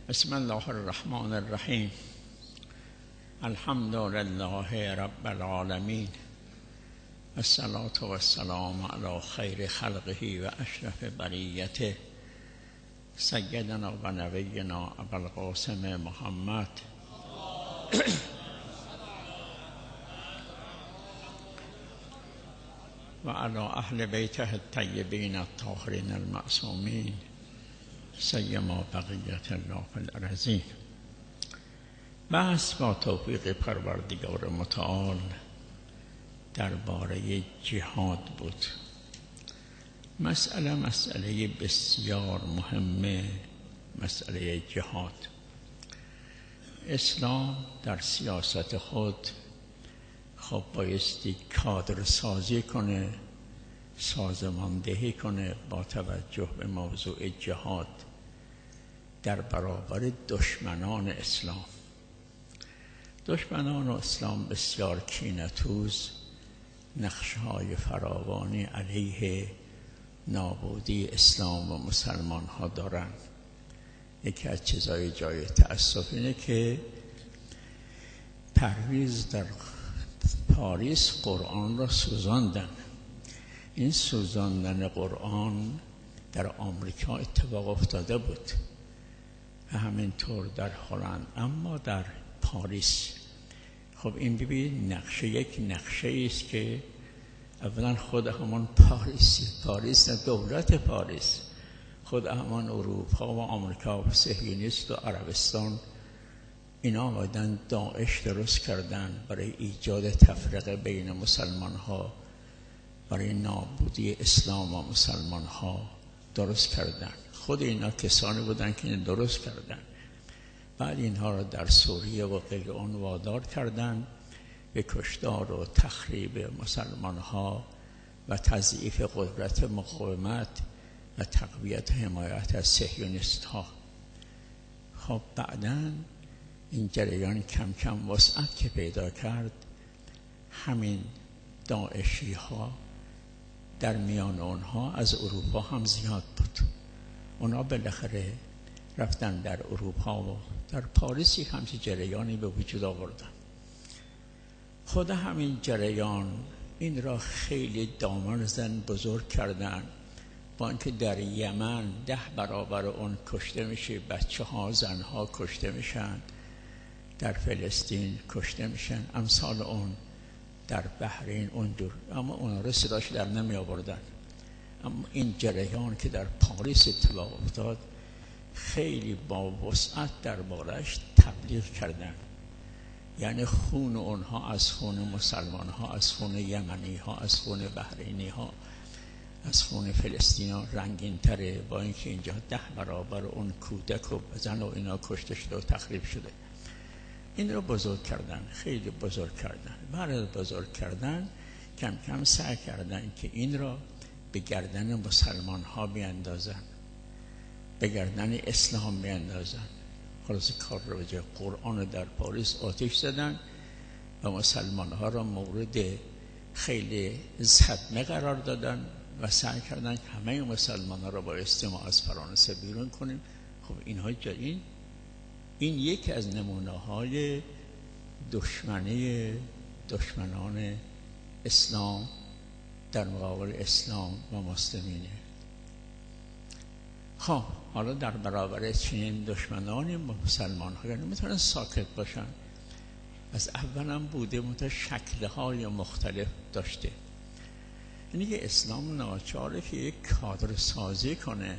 بسم الله الرحمن الرحیم. الحمد لله رب العالمین، الصلاة و السلام علی خیر خلقه و اشرف بریته سیدنا و نبینا ابوالقاسم محمد و علی اهل بیته الطیبین الطاهرین المعصومین سیما بقیت الله فی الارضین. بحث با توفیق پروردگار متعال درباره جهاد بود. مسئله بسیار مهمه، مسئله جهاد. اسلام در سیاست خود خب بایستی کادر سازی کنه، سازماندهی کنه با توجه به موضوع جهاد در برابر دشمنان اسلام. دشمنان اسلام بسیار کینه‌توز، نقشه‌های فراوانی علیه نابودی اسلام و مسلمان ها دارند. یکی از چیزهای جای تأسف اینه که پرویز در پاریس قرآن را سوزاندن. این سوزاندن قرآن در آمریکا اتفاق افتاده بود و همینطور در هلند، اما در پاریس خب این ببین یک نقشه است که اولا خود همان پاریس دولت پاریس، خود همان اروپا و آمریکا و صهیونیست و عربستان اینا آمدن داعش درست کردن برای ایجاد تفرقه بین مسلمان ها، برای نابودی اسلام و مسلمان ها درست کردن. خود اینا کسانی بودن که این درست کردن. بعد اینها را در سوریه و غیر آن وادار کردن به کشتار و تخریب مسلمان ها و تضعیف قدرت مقاومت و تقویت حمایت از صهیونیست ها. خب بعداً این جریان کم کم وسعت که پیدا کرد، همین داعشی ها در میان اونها از اروپا هم زیاد بود. اونا بالاخره رفتن در اروپا و در پاریس یک همچین جریانی به وجود آوردن. خود همین جریان این را خیلی دامن زن بزرگ کردن، با اینکه در یمن 10 برابر اون کشته میشه، بچه ها زن ها کشته میشن، در فلسطین کشته میشن، امثال اون در بحرین اونجور، اما اون را صداش در نمی آوردن. اما این جریان که در پاریس اتفاق افتاد خیلی با وسعت دربارش تبلیغ کردن، یعنی خون اونها از خون مسلمان ها، از خون یمنی ها، از خون بحرینی ها، از خون فلسطینی ها رنگین تره، با اینکه اینجا 10 برابر اون کودک و زن و اینا کشته شده و تخریب شده. این رو بزرگ کردن، خیلی بزرگ کردن. بعد از بزرگ کردن کم کم سعی کردن که این را به گردن مسلمان ها بیندازن، به گردن اسلام بیندازن. خلاص کار رو به قرآن در پاریس آتش زدن و مسلمان ها را مورد خیلی صدمه قرار دادن و سعی کردن که همه مسلمان ها را با استماع از فرانسه بیرون کنیم. خب اینها این یکی از نمونه های دشمنان اسلام در مقابل اسلام و مسلمینه. خب حالا در برابر چنین دشمنانی مسلمان ها نمیتونن ساکت باشن. از اول هم بوده متو شکل‌های مختلف داشته. یعنی که اسلام ناچاره که یک کادر سازی کنه،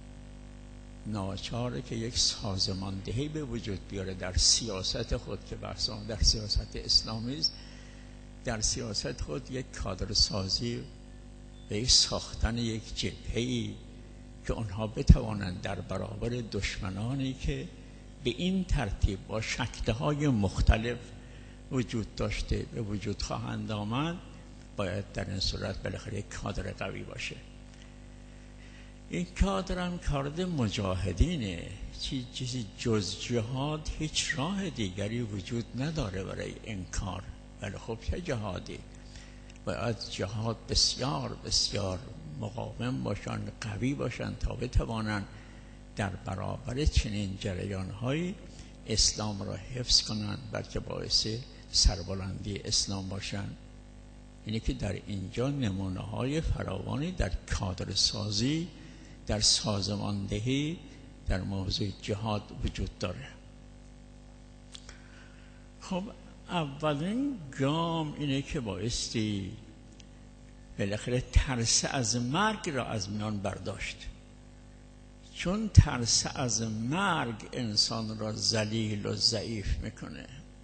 ناچاره که یک سازماندهی به وجود بیاره در سیاست خود، که بحثم در سیاست اسلامی است. در سیاست خود یک کادر سازی و یک ساختن یک جبهه‌ای که آنها بتوانند در برابر دشمنانی که به این ترتیب با شکل‌های مختلف وجود داشته به وجود خواهند آمد، باید در این صورت بالاخره یک کادر قوی باشه. این کادر هم کادر مجاهدینه. چیزی جز جهاد هیچ راه دیگری وجود نداره برای انکار. ولی خب چه جهادی؟ باید جهاد بسیار بسیار مقاوم باشن، قوی باشن تا بتوانن در برابر چنین جریان‌های اسلام را حفظ کنند، بلکه باعث سربلندی اسلام باشند. اینه که در اینجا نمونه‌های فراوانی در کادر سازی، در سازماندهی در موضوع جهاد وجود داره. خب اولین گام اینه که بایستی بالاخره ترس از مرگ را از میان برداشت، چون ترس از مرگ انسان را ذلیل و ضعیف میکنه.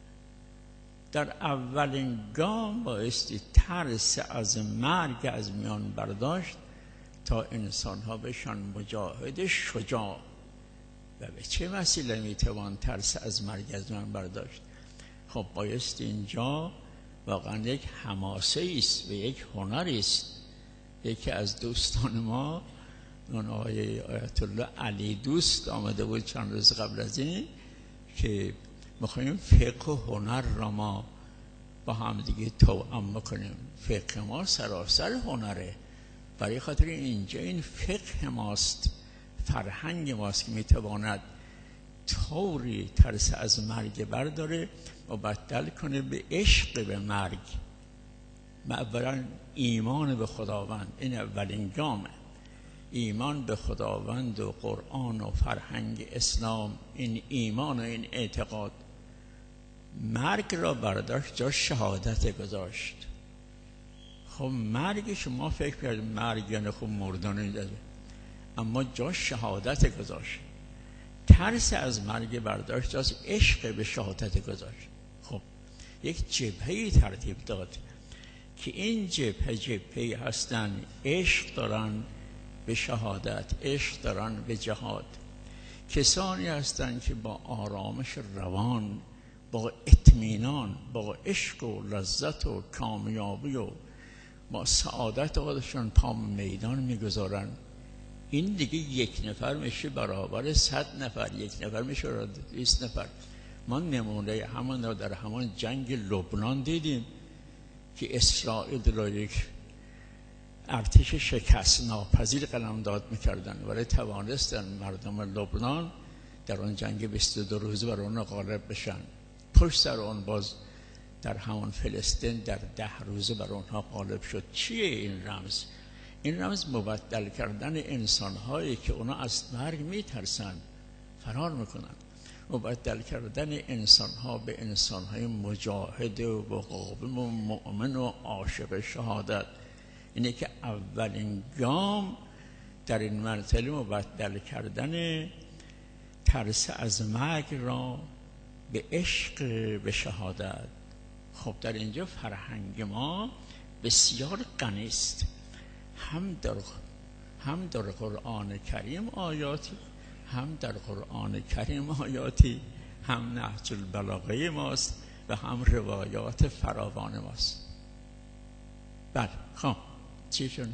در اولین گام بایستی ترس از مرگ از میان برداشت تا انسان ها بشن مجاهد شجاع. و به چه وسیله میتوان ترس از مرگ از میان برداشت؟ خب بایستی اینجا واقعا یک حماسه است و یک هنری است. یکی از دوستان ما، اون آقای آیت الله علی دوست، آمده بود چند روز قبل از این که میخوایم فقه و هنر را ما با هم دیگه توأم بکنیم. فقه ما سراسر هنره، برای خاطر اینجا این فقه ماست، فرهنگ ماست که میتواند طوری ترس از مرگ برداره و بدل کنه به عشق به مرگ. اولا ایمان به خداوند، این اولین گامه. ایمان به خداوند و قرآن و فرهنگ اسلام، این ایمان و این اعتقاد. مرگ را برداشت، جا شهادت گذاشت. خب مرگ شما فکر کردید مرگ یعنی خب مردن داره، اما جا شهادت گذاشت. ترس از مرگ برداشت، جا عشق به شهادت گذاشت. خب یک جبهه‌ای ترتیب داد که این جبهه‌ای هستن عشق دارن به شهادت، عشق دارن به جهاد. کسانی هستن که با آرامش روان، با اطمینان، با عشق و لذت و کامیابی و با سعادت خودشون پا میدان میگذارن. این دیگه یک نفر میشه برابر 100 نفر، یک نفر میشه 20 نفر. ما نمونه همان را در همان جنگ لبنان دیدیم که اسرائیل را یک ارتش شکست ناپذیر قلمداد میکردن، ولی توانستن مردم لبنان در آن جنگ 22 روزه بر آن غالب بشن. پشت سر آن باز در همان فلسطین در 10 روزه بر آنها غالب شد. چیه این رمز؟ این رمز مبدل کردن انسان‌هایی که اونا از مرگ میترسن، فرار میکنن، مبدل کردن انسان‌ها به انسان‌های مجاهد و مقاوم و مؤمن و عاشق شهادت. اینه که اولین گام در این مرحله مبدل کردن ترس از مرگ را به عشق به شهادت. خب در اینجا فرهنگ ما بسیار غنی است، هم در قرآن کریم آیاتی، هم در قرآن کریم آیاتی، هم نهج البلاغه ماست و هم روایات فراوان ماست. بله خب چی شد؟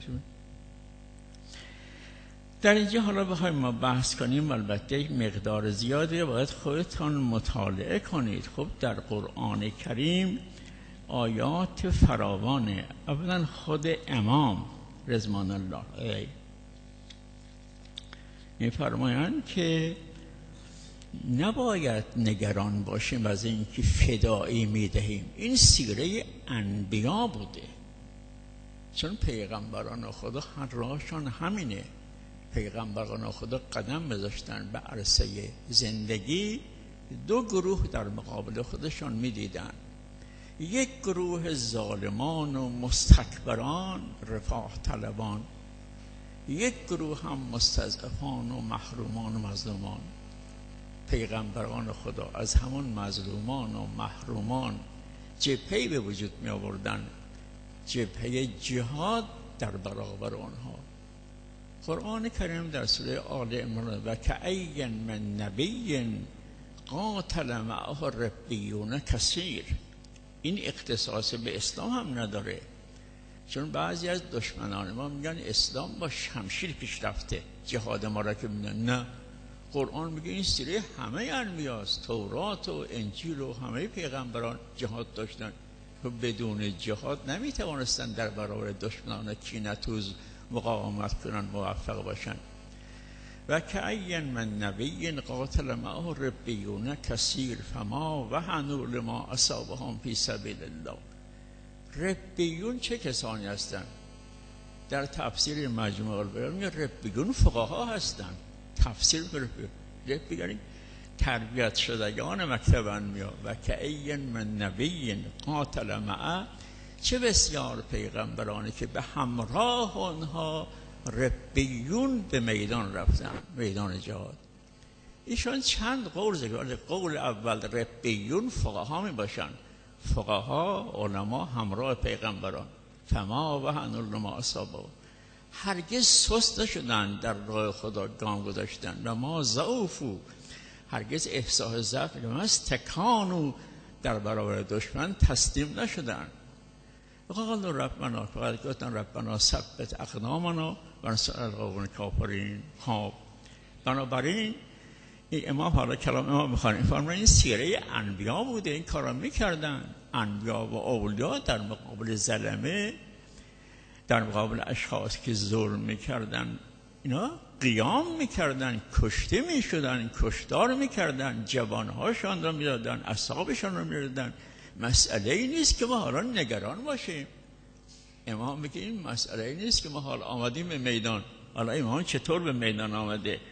در اینجا حالا بخوایم ما بحث کنیم، البته یک مقدار زیادی باید خودتان مطالعه کنید. خب در قرآن کریم آیات فراوانه. اولا خود امام رضوان الله علیه می‌فرمایند که نباید نگران باشیم از اینکه فدایی می‌دهیم. این سیره انبیا بوده، چون پیغمبران خدا هر راهشان همینه. پیغمبران خدا قدم گذاشتن به عرصه زندگی، دو گروه در مقابل خودشان می‌دیدن. یک گروه ظالمان و مستکبران رفاه طلبان، یک گروه هم مستضعفان و محرومان و مظلومان. پیغمبران خدا از همون مظلومان و محرومان جبهه‌ای به وجود می آوردن، جبهه جهاد در برابر آنها. قرآن کریم در سوره آل عمران و کأی من نبی قاتل معه ربیون کثیر، این اختصاص به اسلام هم نداره، چون بعضی از دشمنان ما میگن اسلام با شمشیر پیش رفته، جهاد ما را که میگن نه. قرآن میگه این سیره همه انبیاست، تورات و انجیل و همه پیغمبران جهاد داشتن و بدون جهاد نمیتوانستن در برابر دشمنان کینه‌توز مقاومت کنن، موفق باشن. و کأی من نبی قاتل معه ربیون کثیر فما وهنوا لما اصابهم فی سبیل الله. ربیون چه کسانی هستند؟ در تفسیر مجموع البیان میگه ربیون فقها هستند. تفسیر ربیون تربیت شدگان مکتب انبیا. و کأی من نبی قاتل معه، چه بسیار پیغمبرانی که به همراه آنها ربیون به میدان رفتن، میدان جهاد. ایشان چند قول ذکر. قول اول ربیون فقها می باشند، فقها علما همراه پیغمبران. فما وهنوا لما اصابهم، هرگز سست نشدن در راه خدا گام گذاشتن. و ما ضعفوا، هرگز احساس ضعف نکردند. استکانوا، در برابر دشمن تسلیم نشدن. قالوا ربنا، فقط گفتن ربنا ثبت اقدامنا ونصر القوم الکافرین. خب بنابراین این امام، حالا کلام امام میخوانیم، فرمان این سیره انبیا بوده، این کارا میکردن. انبیا و اولیا در مقابل ظلمه، در مقابل اشخاص که ظلم میکردن، اینا قیام میکردن، کشته میشدن، کشتار میکردن، جوانهاشان را میدادن، اصحابشان را میدادن. مسئله ای نیست که ما حالا نگران باشیم. امام میگه این مسئله ای نیست که ما حالا آمدیم به میدان. حالا امام چطور به میدان آمده؟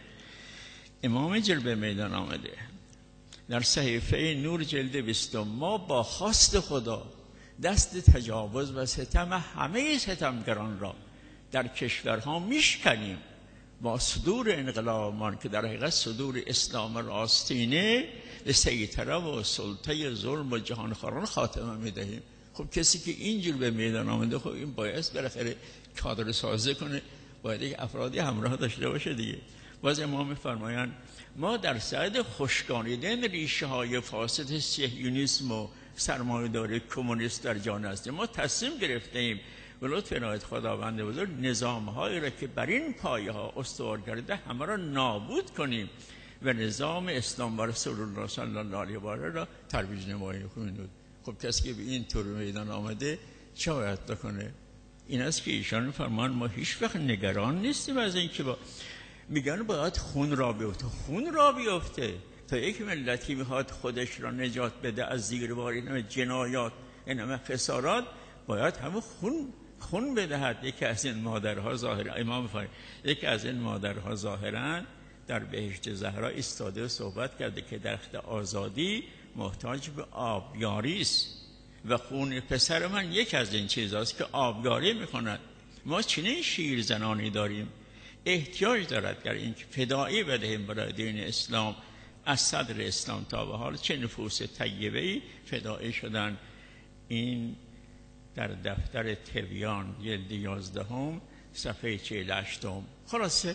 امام جل به میدان آمده در صحیفه نور جلد 20. ما با خواست خدا دست تجاوز و ستم همه ستمگران را در کشورها میشکنیم. با صدور انقلابمان که در حقیقت صدور اسلام راستینه، به سیطره و سلطه ظلم و جهانخواران خاتمه میدهیم. خب کسی که اینجور به میدان آمده، خب این باید بالاخره کادر سازی کنه، باید یک افرادی همراه داشته باشه دیگه. باز امام می‌فرمایند ما در سعی خشکانیدن ریشه های فاسد صهیونیسم و سرمایه‌داری کمونیست در جهان هستیم. ما تصمیم گرفتیم به لطف عنایت خداوند بزرگ نظام‌هایی را که بر این پایه‌ها استوار کرده همه را نابود کنیم و نظام اسلام و رسول الله صلی الله علیه و آله را ترویج نماییم. خب کسی که به این طور میدان آمده چه باید بکنه؟ این است که ایشان فرمان ما هیچ وقت نگران نیستیم از اینکه میگن باید خون را بیفته. خون را بیفته تا یک ملتی میخواد خودش را نجات بده از زیربار این همه جنایات، این همه خسارات، باید همه خون بدهد. یکی از این مادرها ظاهرا، امام فرمود یکی از این مادرها ظاهرا در بهشت زهرا ایستاده و صحبت کرده که درخت آزادی محتاج به آبیاری است و خون پسر من یک از این چیزاست که آبیاری میکند. ما چنین شیر زنانی داریم، احتیاج دارد در این که فدایی بدهیم برای دین اسلام. از صدر اسلام تا به حال چه نفوس طیبه‌ای فدایی شدن. این در دفتر تبیان جلد 11 صفحه 48. خلاصه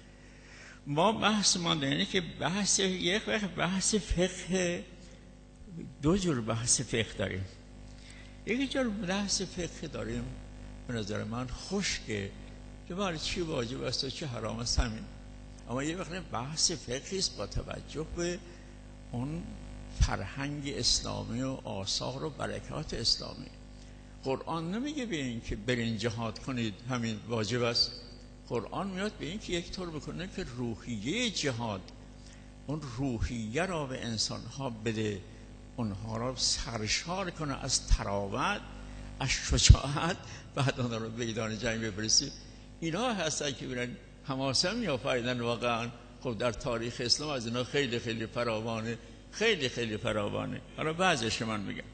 ما بحث ما اینه که بحث یک وقت بحث فقه، دو جور بحث فقه داریم. یکی جور بحث فقه داریم به نظر من خشکه که برای چی واجب است و چه حرام است همین. اما یه وقت بحث فقهی است با توجه به اون فرهنگ اسلامی و آثار و برکات اسلامی. قرآن نمیگه به این که برین جهاد کنید همین واجب است. قرآن میاد به این که یک طور بکنه که روحیه جهاد، اون روحیه را به انسانها بده، اونها را سرشار کنه از تراوت، از شجاعت، بعد اونها رو به میدان جنگ ببرسید. اینا هستن که برن حماسه می‌آفریدن. واقعا خب در تاریخ اسلام از اینا خیلی خیلی فراوانه، خیلی خیلی فراوانه. حالا بعضیش من میگم.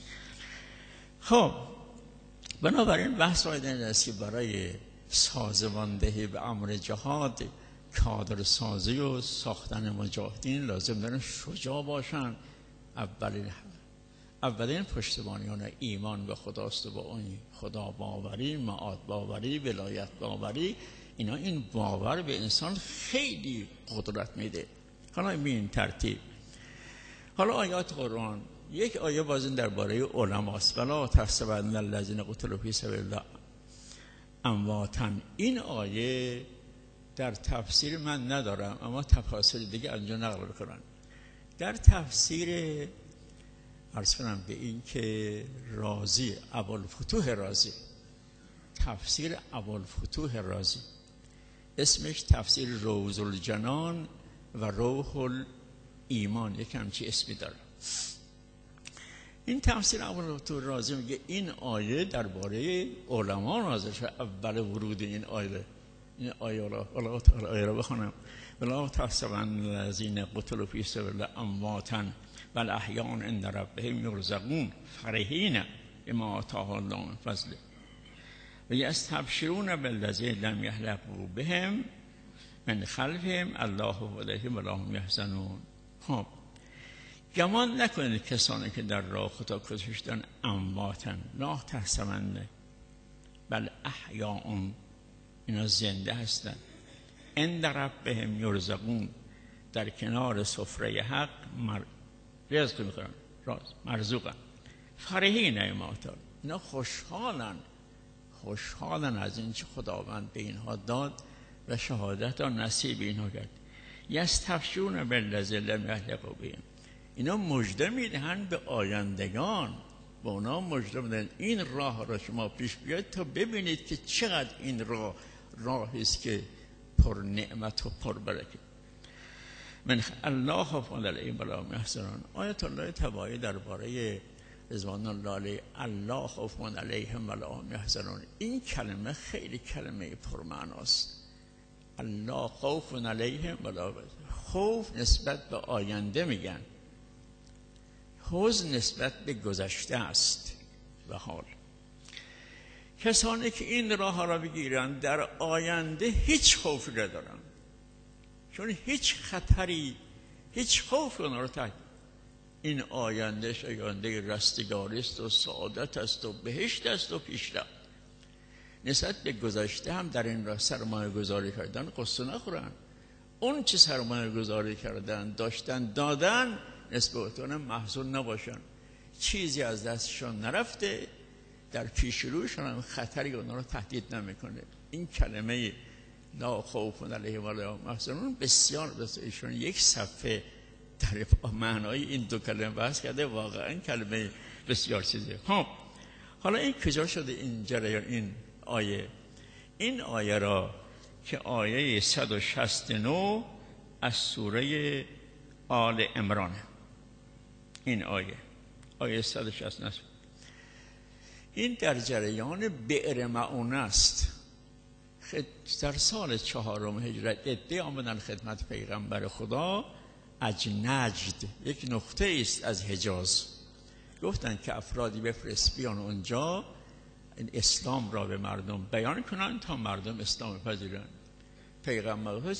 خب بنابراین بحث باید این است که برای سازماندهی به امر جهاد، کادر سازی و ساختن مجاهدین لازم دارن شجاع باشن. اولین پشتیبانیان ایمان به خداست و با اون خدا باوری، معاد باوری، ولایت باوری. اینا این باور به انسان خیلی قدرت میده. حالا این ترتیب. حالا آیات قرآن، یک آیه بازین درباره علماست. ولا تحسبن الذین قتلوا فی سبیل الله امواتا. این آیه در تفسیر من ندارم، اما تفاسیر دیگه انجا نقل کنن. در تفسیر عرض کنم به این که رازی، ابوالفتوح رازی، تفسیر ابوالفتوح رازی اسمش تفسیر روض الجنان و روح الایمان، یک همچی اسمی داره. این تفسیر ابوالفتوح رازی میگه این آیه درباره علما نازل شده. اول ورود این آیه را بخونم: ولا تحسبن الذین قتلوا فی سبیل الله امواتا بل احیاء عند ربهم یرزقون فرحین بما آتاهم الله من فضله و یستبشرون بالذین لم یحلقوا بهم من خلفهم الله وليهم ولا هم یحزنون. خب گمان نکنید کسانی که در راه خدا کشته شدن امواتن، لا تحسبن بل احیاء، اینا زنده هستند، عند ربهم یرزقون، در کنار سفره حق رزق میخورن، مرزوقن، فرحین بما آتاهم، اینا خوشحالن از این چه خداوند به اینها داد و شهادت را نصیب اینها کرد. یستبشرون بالذین لم یحلقوا بهم، اینا مژده میدهن به آیندگان، به اونا مژده میدهن این راه را شما پیش بیاید تا ببینید که چقدر این راهی است که پر نعمت و پر برکت. من الله فضل علیهم ولا هم یحزنون. آیت الله طباطبایی درباره رضوان الله علیه الله خوف علیهم ولا هم یحزنون، این کلمه خیلی کلمه پرمعناست. الله خوف علیهم ولا هم، خوف نسبت به آینده میگن، حزن نسبت به گذشته است و حال. کسانی که این راه را بگیرن در آینده هیچ خوفی ندارن، چون هیچ خطری، هیچ خوفی اون را تحت. این آینده رستگاری است و سعادت است و بهشت است و پیشرفت. نسبت به گذشته هم در این راه سرمایه گذاری کردن، قصه نخورن. اون چه سرمایه گذاری کردن داشتن دادن، نسبت اون محزون نباشن، چیزی از دستشان نرفته، در پیش روشان هم خطری اونا رو تهدید نمیکنه. این کلمه لا خوف علیهم ولا هم یحزنون بسیار ایشون یک صفحه در معنای این دو کلمه بحث کرده، واقعا کلمه بسیار چیزیه. حالا این کجا شده این جریان؟ این آیه را که آیه 169 از سوره آل عمران، این آیه 169 این در جریان بئر معونه است. در سال 4 هجرت عده آمدن خدمت پیغمبر خدا از نجد، یک نقطه است از حجاز، گفتن که افرادی بفرست بیان اونجا این اسلام را به مردم بیان کنن تا مردم اسلام پذیرن. پیغمبر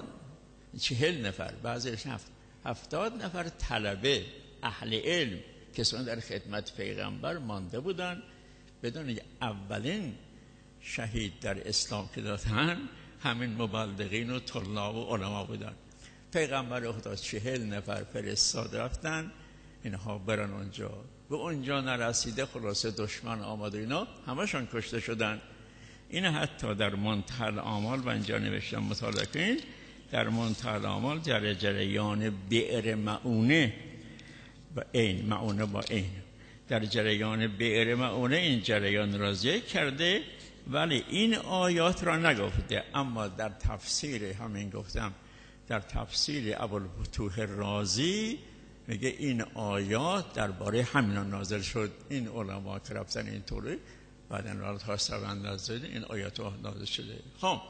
40 نفر، بعضیش 70 نفر طلبه اهل علم کسانی در خدمت پیغمبر مانده بودن، بدون اولین شهید در اسلام که دادن همین مبلغین و طلاب و علما بودن. پیغمبر خدا 40 نفر فرستاد رفتن اینها برن اونجا، به اونجا نرسیده خلاصه دشمن آمد و اینا همشون کشته شدن. این حتی در منتهی الاعمال و اینجا نوشتم مطالعه کنید، در منتهی الاعمال در جریان بئر معونه و عین، معونه با عین، در جریان بئر معونه این جریان را ذکر کرده ولی این آیات را نگفته. اما در تفسیر همین گفتم، در تفسیر ابوالفتوح رازی میگه این آیات درباره همینا نازل شد. این علما که رفتن این طوری بعدن را خواستند نازل این آیات نازل شده. خب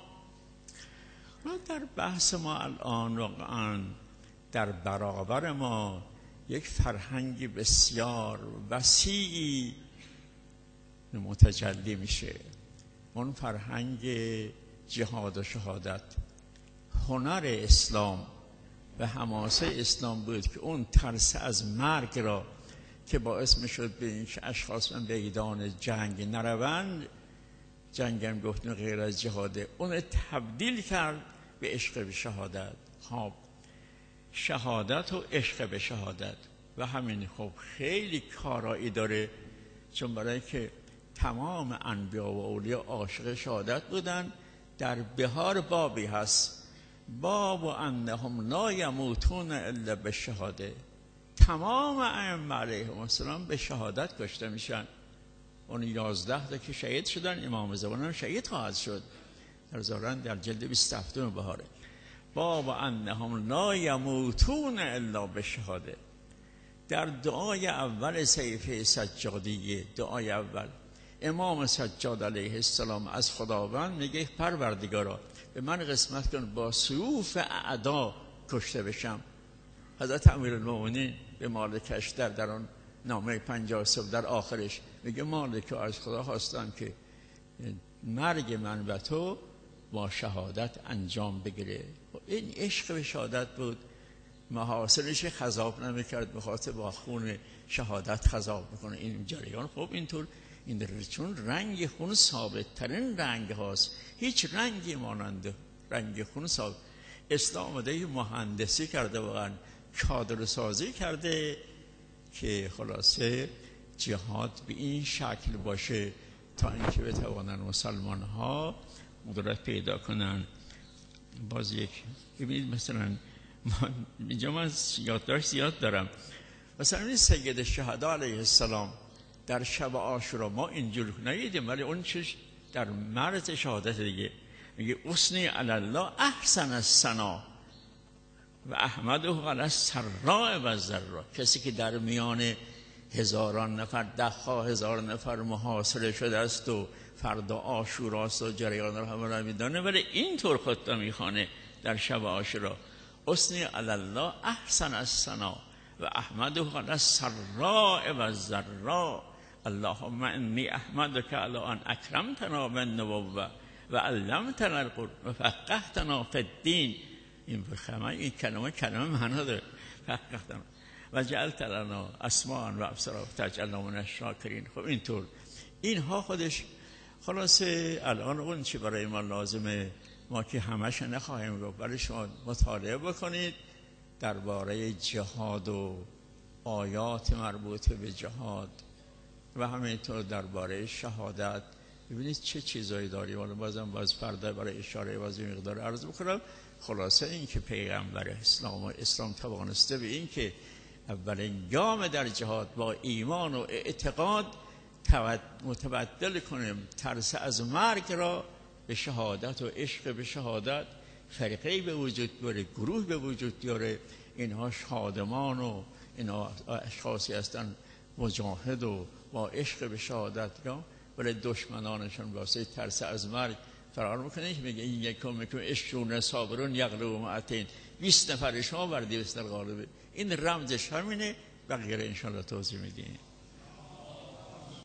در بحث ما الان واقعا در برابر ما یک فرهنگ بسیار وسیعی متجلی میشه. اون فرهنگ جهاد و شهادت، هنر اسلام و حماسه اسلام بود که اون ترس از مرگ را که باعث میشد به این اشخاص من به میدان جنگ نروند، جنگ هم گفتن غیر از جهاده، اون تبدیل کرد به عشق به شهادت. خب شهادت و عشق به شهادت و همین خب خیلی کارایی داره، چون برای که تمام انبیا و اولیا عاشق شهادت بودن. در بهار بابی هست، باب و انهم لا یموتون الا بالشهاده، تمام ائمه علیهم السلام به شهادت کشته میشن. اون 11 تا که شهید شدن، امام زمان هم شهید خواهد شد. در زارن در جلد 27 بهاره. باب انهم لا یموتون الا بالشهاده. در دعای اول صحیفه سجادیه، دعای اول امام سجاد علیه السلام از خداوند میگه پروردگارا به من قسمت کن با سیوف اعدا کشته بشم. حضرت امیرالمومنین به مالکش در آن نامه 53 در آخرش میگه مالک از خدا خواستم که مرگ من و تو با شهادت انجام بگیره. این عشق به شهادت بود، محاصلش خضاب نمیکرد، به خاطر با خون شهادت خضاب میکنه این جریان. خب اینطور این چون رنگ خون ثابت ترین رنگ هاست، هیچ رنگی مانند رنگ خون ثابت. اسلام آمده مهندسی کرده، واقعا کادر سازی کرده که خلاصه جهاد به این شکل باشه تا اینکه بتوانن مسلمان ها قدرت پیدا کنن. باز یک ببینید مثلا اینجا من یادداشت زیاد دارم، مثلا این سید الشهدا علیه السلام در شب عاشورا ما اینجور ندیدیم، ولی اون چیز در مرز شهادت دیگه میگه اثنی علی الله احسن الثنا و احمده علی السراء و الضراء. کسی که در میان هزاران نفر، ده‌ها هزار نفر محاصره شده است و فردا عاشوراست و جریان رو همه را میدانه، ولی اینطور خطا میخوانه در شب عاشورا اثنی علی الله احسن الثنا و احمده علی السراء و الضراء. اللهم انی احمدک علی ان اکرمتنا بالنبوة و علمتنا القرآن و فقهتنا فی الدین. این کلمه معنا داره، فقهتنا و جعلت لنا اسماعا و ابصارا تجعلنا من الشاکرین. خب اینطور اینها خودش خلاصه الان اون چی برای ما لازمه ما که همش نخواهیم گفت، ولی شما مطالعه بکنید درباره جهاد و آیات مربوط به جهاد و همینطور درباره شهادت. ببینید چه چیزایی داریم. حالا بازم فردا برای اشاره بازی مقدار عرض بکنم. خلاصه این که پیغمبر اسلام توانسته به این که اولین گام در جهاد با ایمان و اعتقاد متبدل کنیم ترس از مرگ را به شهادت و عشق به شهادت. فرقه‌ای به وجود بیاره، گروه به وجود بیاره، اینها شادمان و اینها اشخاصی هستن مجاهد و با عشق به شهادت، ولی دشمنانشون واسه ترس از مرگ فرار میکنه. میگه این یکم اشون صابرون یغلبوا مئتین، 20 نفر شما بر 200 غالبه. این رمزش همینه، بقیه ان شاء الله توضیح میدیم.